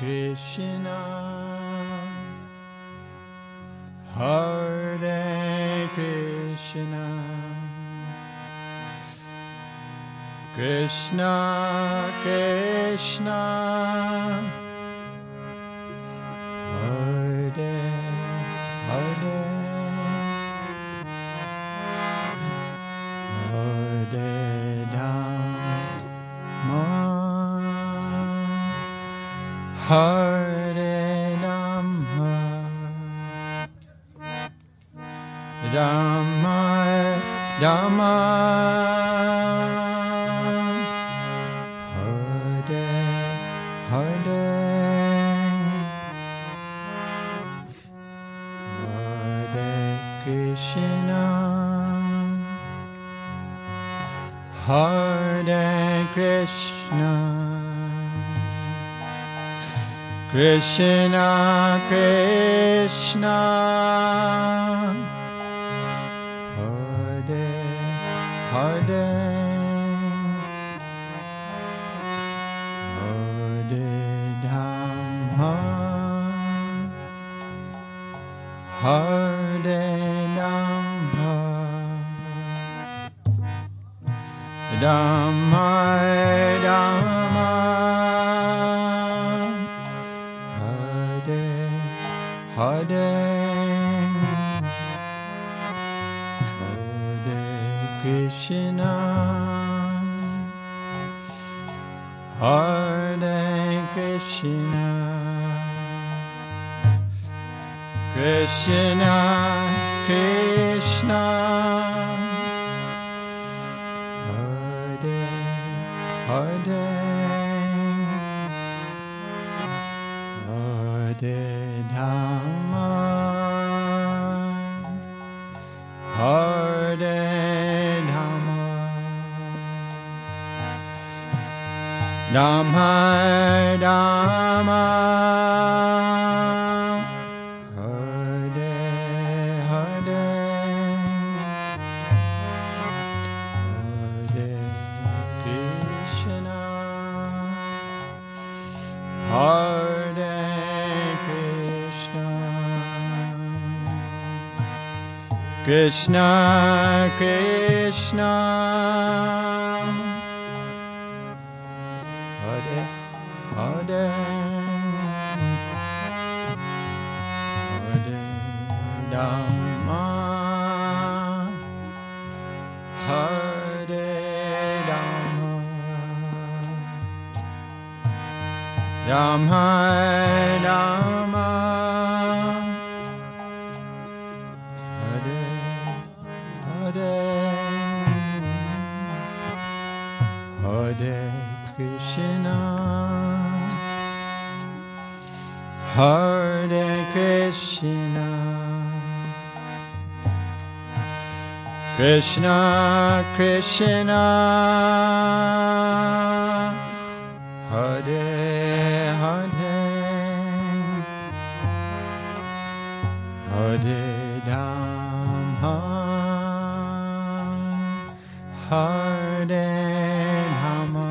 Krishna, Hare Krishna, Krishna Krishna, Hare Hare, Hare Rama, Hare Rama, Rama Rama, Hare Hare, Hare Krishna, Hare Krishna, Krishna Krishna, Hare Hare, Hare Rama, Hare Rama, Rama Rama, Hare Hare, Hare Krishna, Hare Krishna, Krishna Krishna, Hare Hare, Hare Rama, Hare Rama, Rama Rama, Hare Hare, Hare Krishna, Hare Krishna, Krishna Krishna, Hare Hare, Hare Rama, Hare Rama, Rama Rama, Hare Hare, Hare Krishna, Hare Krishna, Krishna Krishna, Hare Hare, Hare Rama, Hare Rama,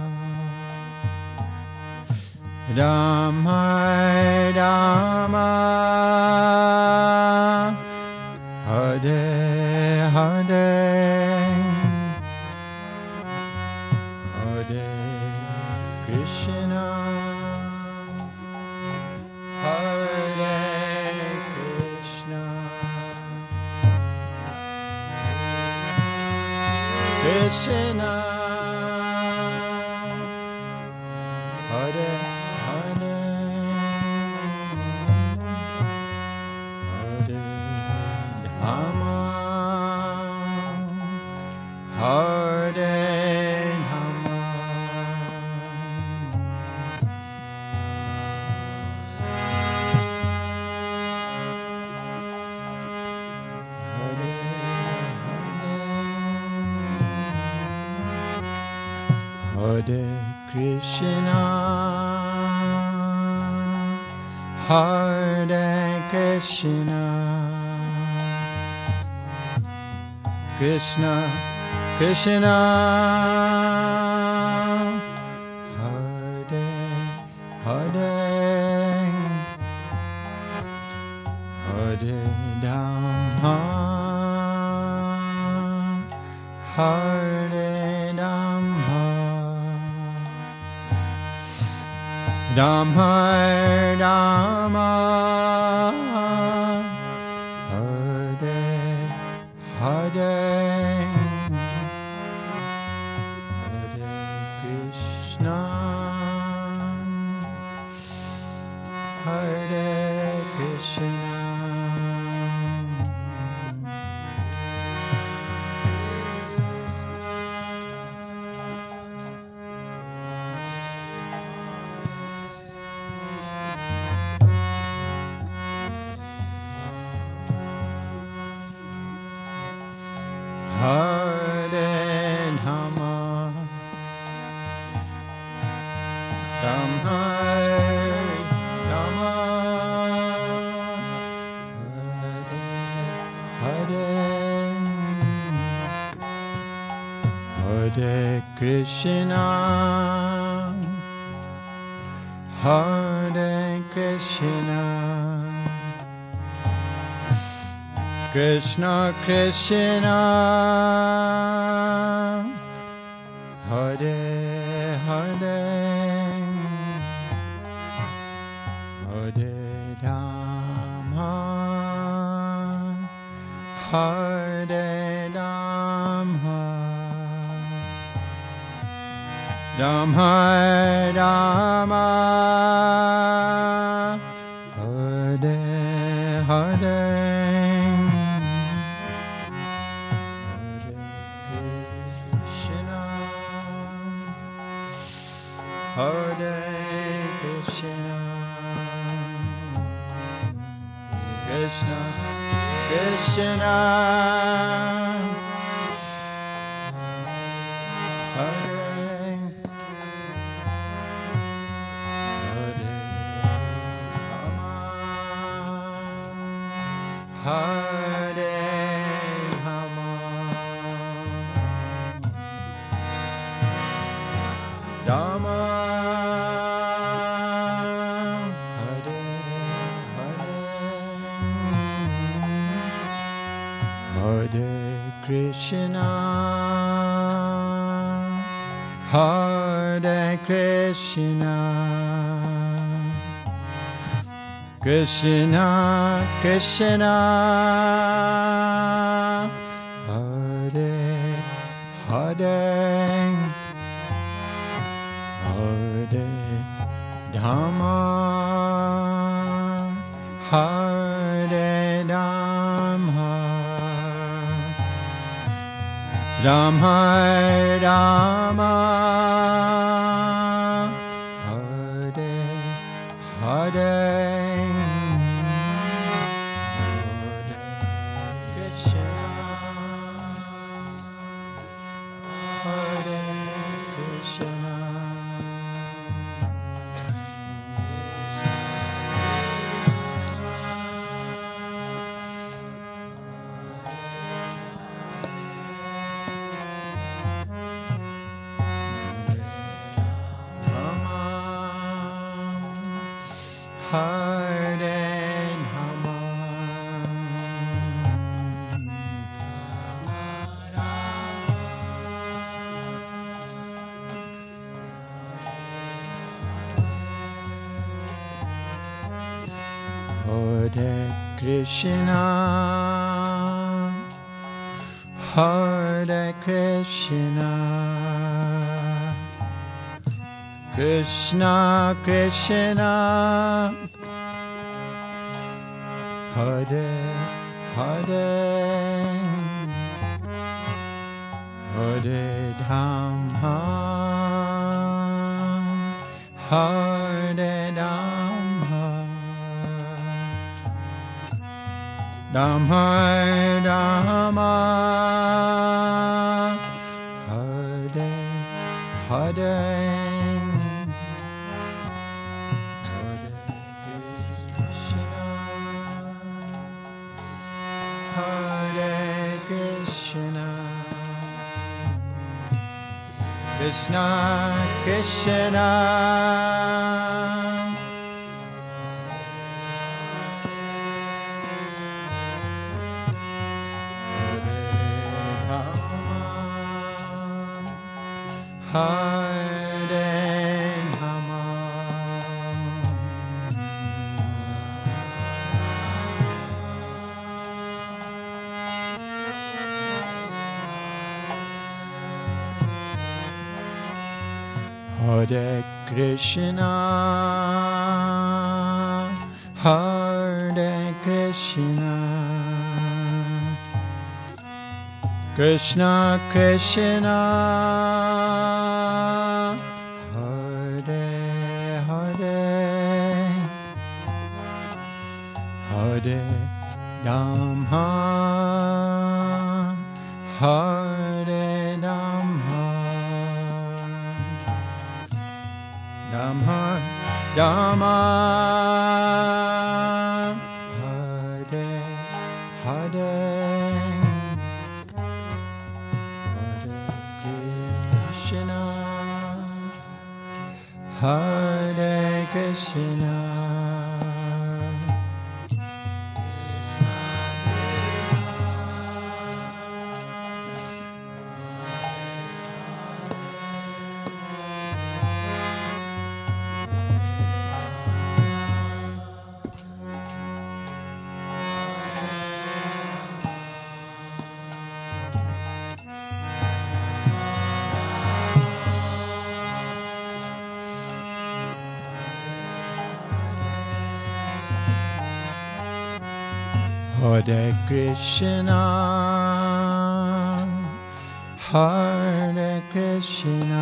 Rama Rama, Hare Hare, Hare Krishna, Hare Krishna, Krishna Hare Hare, Hare Rama, Hare Rama, Hare Hare Krishna, Hare Krishna, Krishna Krishna, Hare Hare, Dhamma Dhamma Hare Hare Hare Krishna Hare Krishna Hare Dhamma Dhamma Dhamma Hare Hare Krishna Hare Krishna Krishna Krishna Hare Hare Hare Dhamma Hare Dhamma Dhamma Dhamma Hare Hare Hare Krishna Krishna Krishna Hare Hare Rama Hare Rama Rama Hare Krishna Hare Krishna Krishna Krishna Hare Hare Hare Dhamma Hare Dhamma Dhamma Dhamma Hare Hare Hare Krishna Hare Rama Hare Krishna Hare Krishna Krishna Krishna Hare Hare Hare Dhamma Hare Dhamma Dhamma Dhamma Hare Hare Krishna Krishna Hare Rama Hare Krishna, Hare Krishna, Krishna Krishna, Hare Hare, Hare Dhamma, Hare Dhamma, Dhamma Dhamma, Hare Hare, Hare Krishna, Hare Krishna, Hare Krishna, Hare Krishna,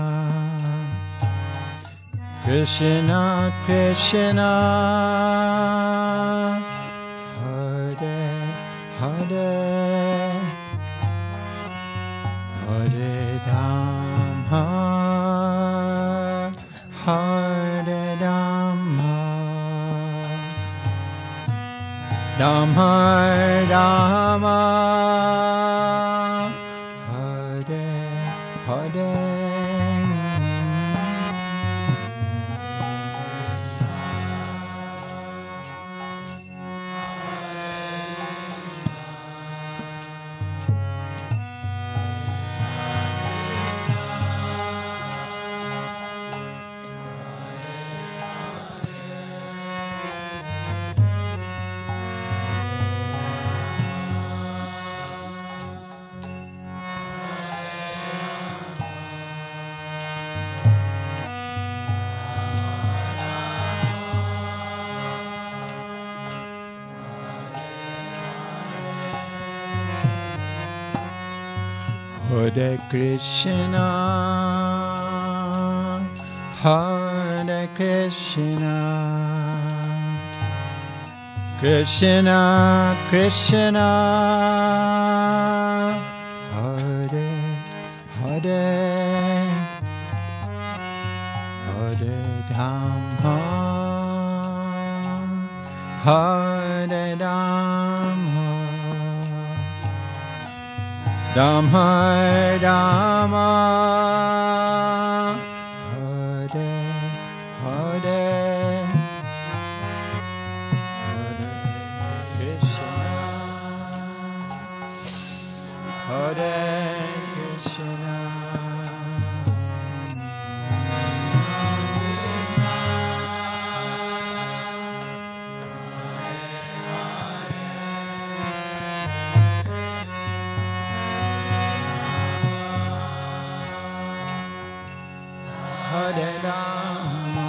Krishna Krishna, Hare Hare, Hare Dhamma, Hare Dhamma, Dhamma Dhamma, Hare Hare, Hare Krishna, Hare Krishna, Krishna Krishna, Hare Hare, Hare Dhamma, Hare Dhamma, Dhamma Dhamma, Hare Hare, Hare Krishna, Hare Krishna, Hare Rama,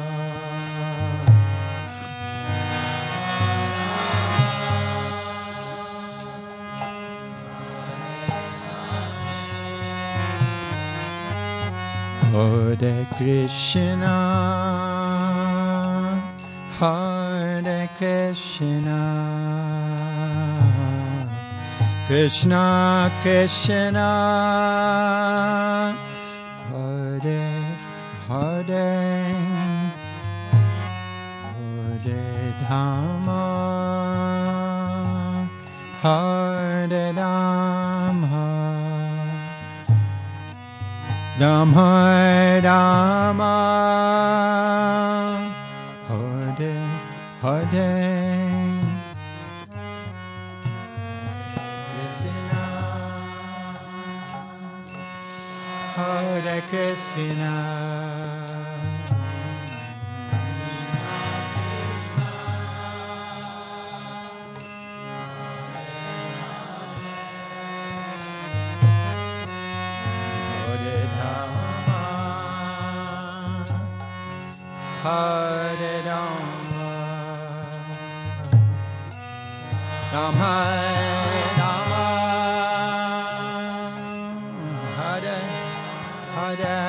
Hare Krishna, Hare Krishna, Krishna Krishna, Hare Hare, Hare Dhamma, Hare Dhamma, Dhamma Dhamma, Hare Hare, Krishna, Hare Krishna, Hare Dhamma, Rama Rama Hare Hare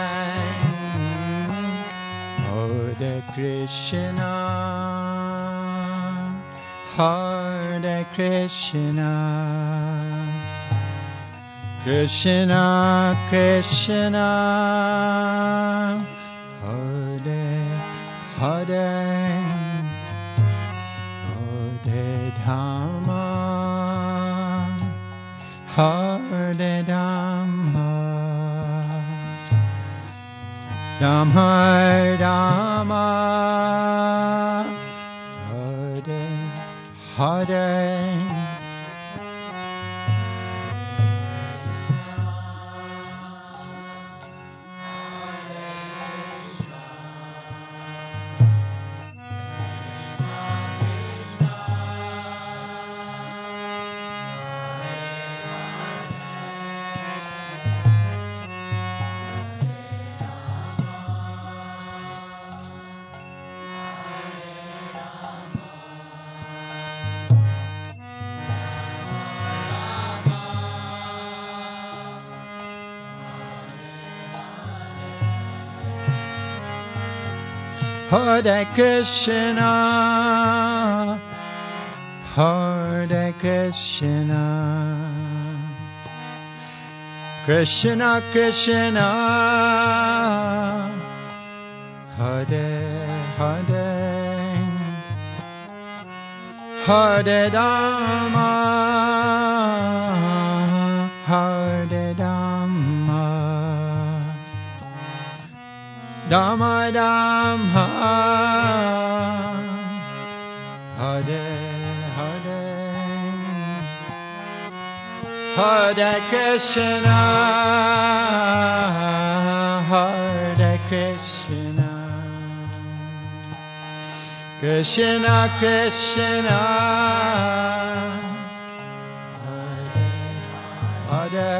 Hare Krishna Hare Krishna Krishna Krishna Hare Hare Hare Dhamma Hare Dhamma Dhamma Dhamma Hare Hare Hare Krishna, Hare Krishna, Krishna Krishna, Hare Hare, Hare Rama, Hare Rama. Rama Rama Hare Hare Hare Krishna Hare Krishna Krishna Krishna Hare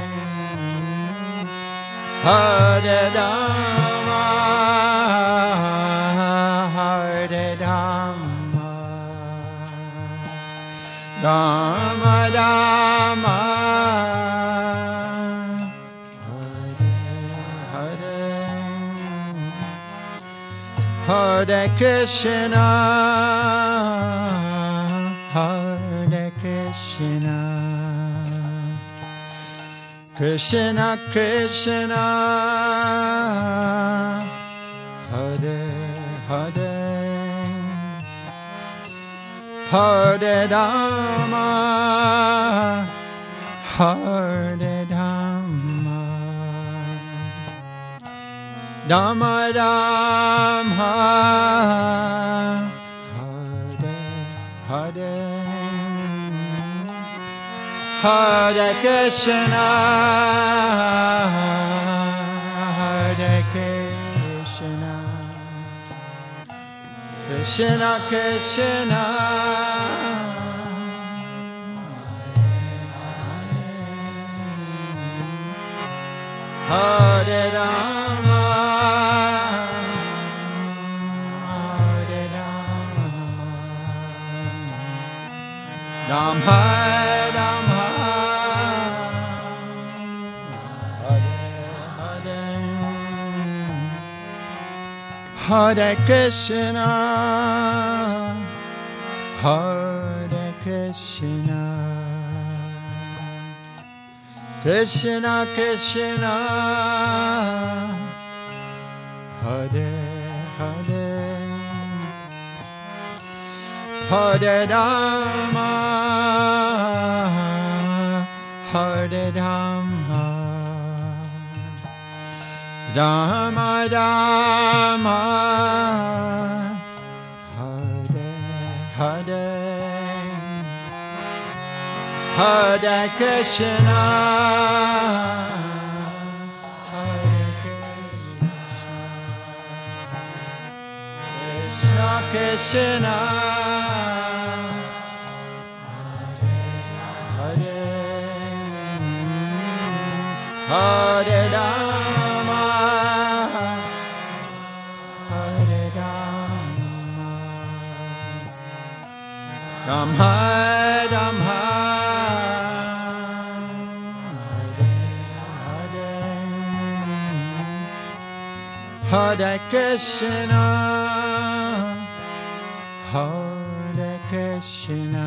Hare Hare Rama Hare Rama Rama Rama Hare Hare Hare Krishna Hare Krishna Krishna Krishna Hare Hare Hare Rama Hare Rama Rama Rama Hare Hare Hare Krishna Hare Krishna Krishna Krishna Hare Rama Hare Rama Rama Rama Hare Krishna, Hare Krishna, Krishna Krishna, Hare Hare, Hare Rama, Hare Rama. Rama Rama Hare Hare Hare Krishna Hare Krishna Krishna Hare Hare Rama Rama Hare Krishna, Hare Krishna,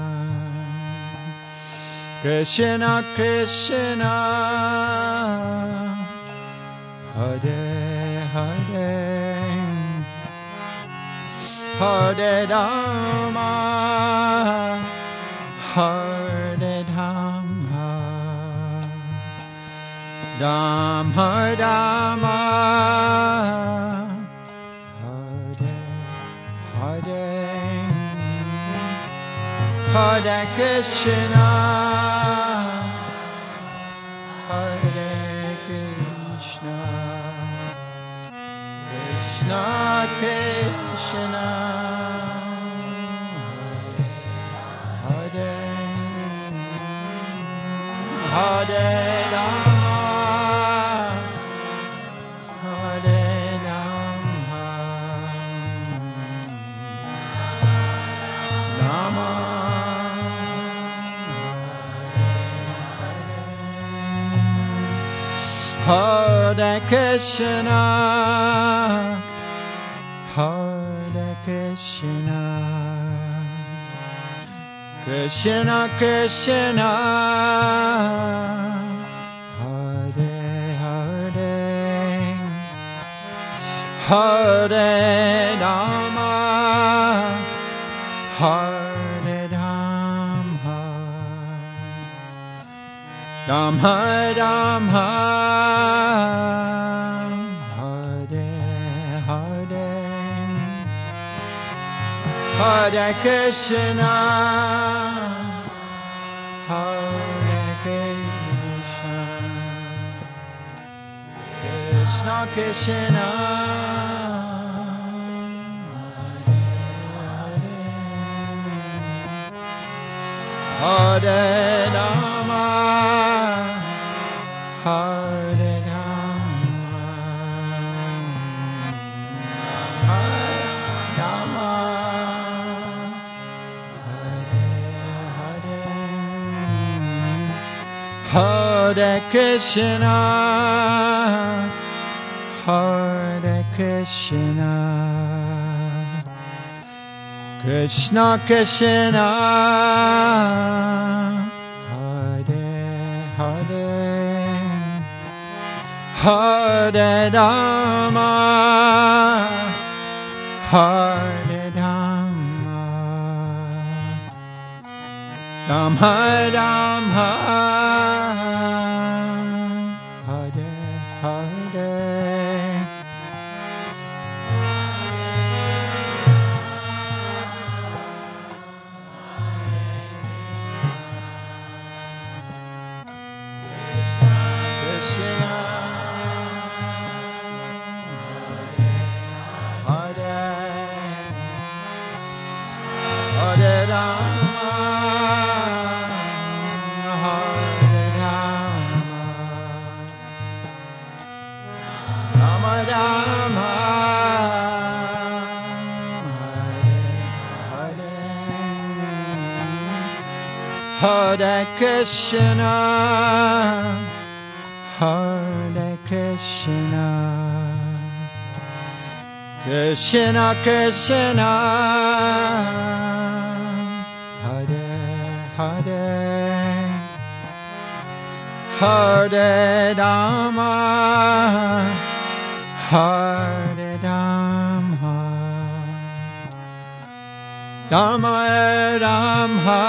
Krishna Krishna, Hare Hare, Hare Rama, Hare Rama, Rama Rama, Hare Hare, Hare Krishna, Hare Krishna, Krishna Krishna, Hare Hare Rama, Hare Rama, Rama Hare Krishna, Hare Krishna, Krishna Krishna, Hare Hare, Hare Rama, Hare Rama, Rama Rama, Hare Hare, Hare Krishna, Hare Krishna, Krishna Krishna, Hare Rama, Hare Rama, Hare Rama, Hare Krishna, Hare Krishna, Krishna Krishna, Hare Hare, Hare Rama, Hare Rama, Rama Rama, Hare Hare, Hare Rama, Hare Rama, Rama Rama, Hare Hare, Hare Krishna, Hare Krishna, Krishna Krishna, Hare Hare, Hare Rama, Hare Rama, Rama Rama,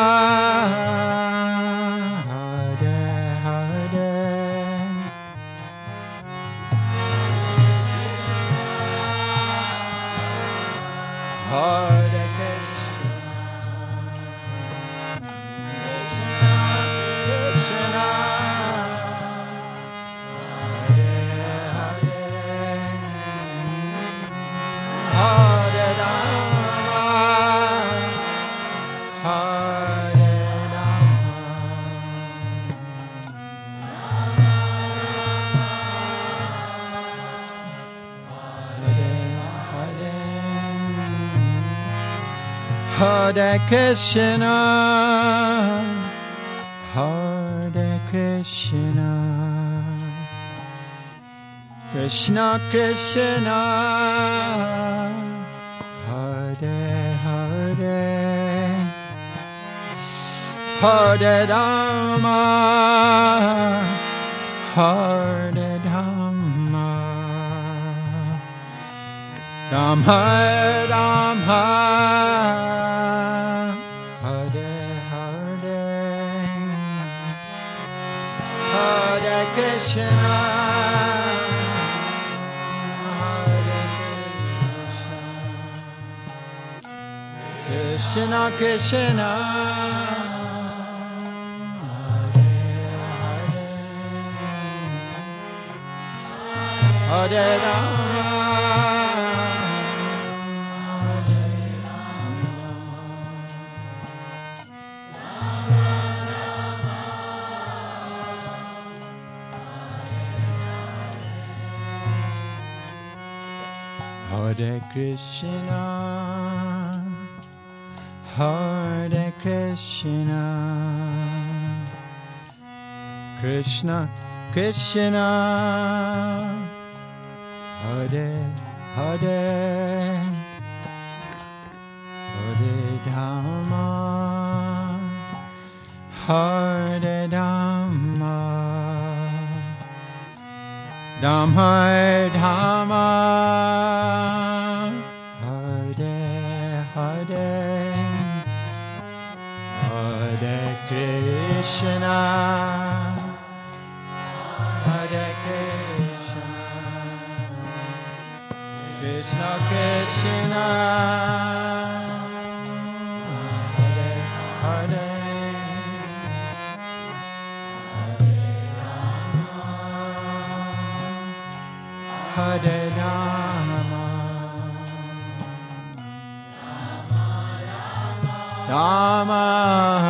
Hare Hare, Hare Krishna, Krishna, Hare Rama, Hare Rama, Hare Krishna, Hare Krishna, Krishna Krishna Hare Hare Hare Rama Hare Rama Rama Rama Hare Hare Hare Krishna Krishna Krishna Hare Hare Hare Krishna Hare Krishna Krishna Krishna Hare Hare Hare Rama Hare Rama Rama Rama Hare Hare Hare Krishna Hare Krishna Krishna Krishna Hare Hare Hare Rama Rama